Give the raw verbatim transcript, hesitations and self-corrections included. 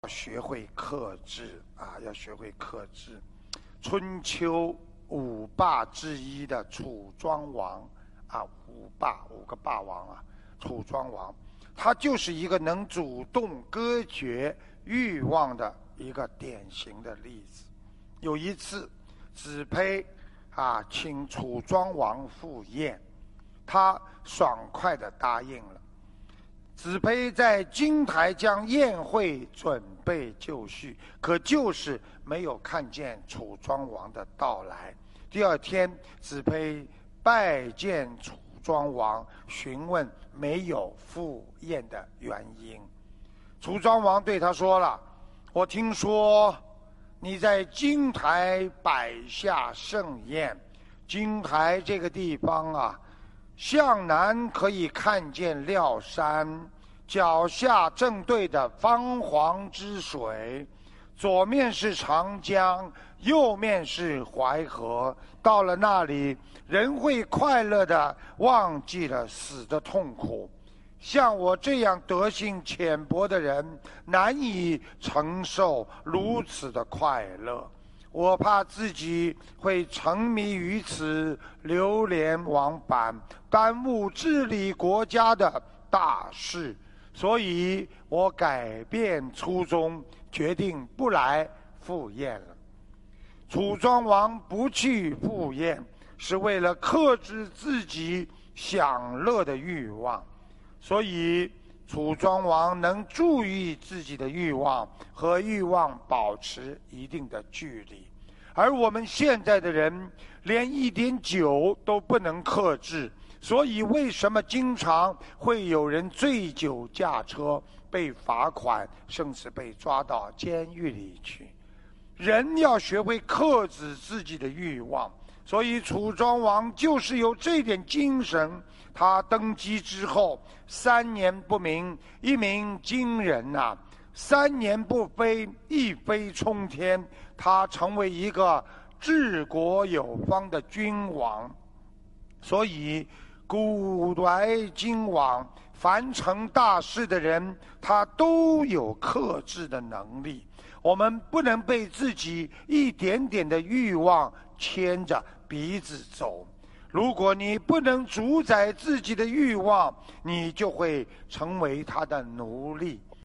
学会克制啊，要学会克制。春秋五霸之一的楚庄王啊，五霸五个霸王啊，楚庄王，他就是一个能主动割绝欲望的一个典型的例子。有一次，子佩啊请楚庄王赴宴，他爽快地答应了。子佩在金台将宴会准备就绪，可就是没有看见楚庄王的到来。第二天，子佩拜见楚庄王，询问没有赴宴的原因。楚庄王对他说了：“我听说你在金台摆下盛宴，金台这个地方啊，向南可以看见廖山，脚下正对着方黄之水，左面是长江，右面是淮河。到了那里，人会快乐地忘记了死的痛苦。像我这样德性浅薄的人，难以承受如此的快乐。我怕自己会沉迷于此，流连忘返，耽误治理国家的大事。所以我改变初衷，决定不来赴宴了。”楚庄王不去赴宴，是为了克制自己享乐的欲望。所以楚庄王能注意自己的欲望，和欲望保持一定的距离。而我们现在的人连一点酒都不能克制，所以为什么经常会有人醉酒驾车，被罚款，甚至被抓到监狱里去？人要学会克制自己的欲望，所以楚庄王就是有这点精神。他登基之后，三年不鸣，一鸣惊人呐、啊；三年不飞，一飞冲天。他成为一个治国有方的君王。所以古来今往，凡成大事的人，他都有克制的能力。我们不能被自己一点点的欲望牵着鼻子走。如果你不能主宰自己的欲望，你就会成为他的奴隶。